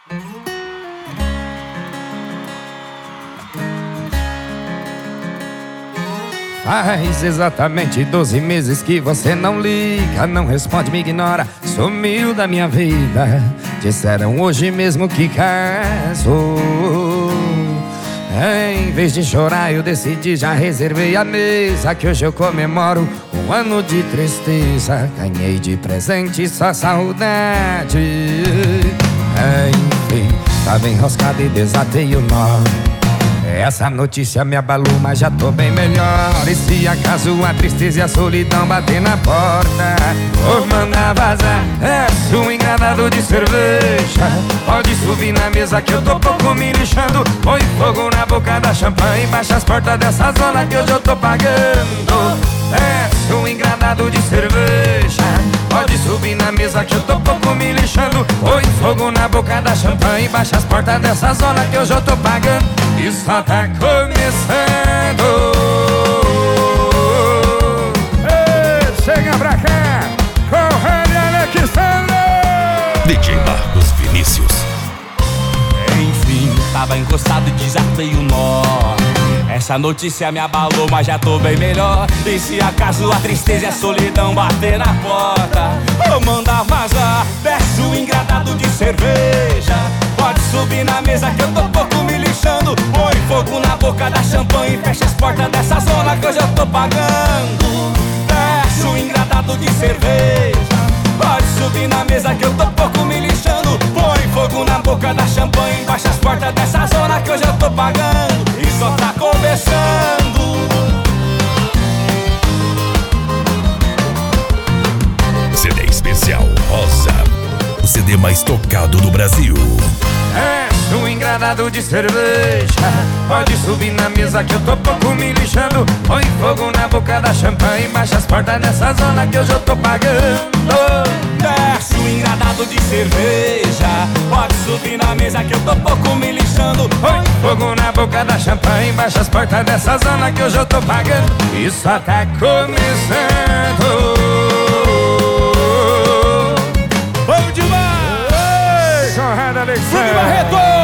Faz exatamente 12 meses que você não liga, não responde, me ignora, sumiu da minha vida. Disseram hoje mesmo que casou. Em vez de chorar eu decidi, já reservei a mesa, que hoje eu comemoro um ano de tristeza. Ganhei de presente só saudade. Enfim, tava enroscado e desatei o nó. Essa notícia me abalou, mas já tô bem melhor. E se acaso a tristeza e a solidão bater na porta, vou mandar vazar. É um engradado de cerveja, pode subir na mesa que eu tô pouco me lixando. Põe fogo na boca da champanhe, baixa as portas dessa zona que hoje eu tô pagando. É um engradado de cerveja, pode subir na mesa que eu tô pouco me lixando. Põe fogo na boca da champanhe, baixa as portas dessa zona que hoje eu tô pagando. E só tá começando. Ei, chega pra cá, Conrado Alexandre, DJ Marcos Vinícius. Enfim, tava encostado e desatei o nó. Essa notícia me abalou, mas já tô bem melhor. E se acaso a tristeza e a solidão bater na porta, vou mandar vazar. Desce o engradado de cerveja, pode subir na mesa que eu tô pouco me lixando. Põe fogo na boca da champanhe, fecha as portas dessa zona que hoje eu tô pagando. Desce o engradado de cerveja, pode subir na mesa que eu tô pouco me lixando. Põe fogo na boca da champanhe, baixa as portas dessa zona que hoje eu tô pagando. E só tá começando. CD especial Rosa, o CD mais tocado do Brasil. É um engradado de cerveja, pode subir na mesa que eu tô pouco me lixando. Põe fogo na boca da champanhe, baixa as portas dessa zona que hoje eu tô pagando. Desce o engradado de cerveja, pode subir na mesa que eu tô pouco me lixando. Põe fogo na boca da champanhe, baixa as portas dessa zona que hoje eu tô pagando. E só tá começando. Bom demais! Conrado Alexandre, Barreto!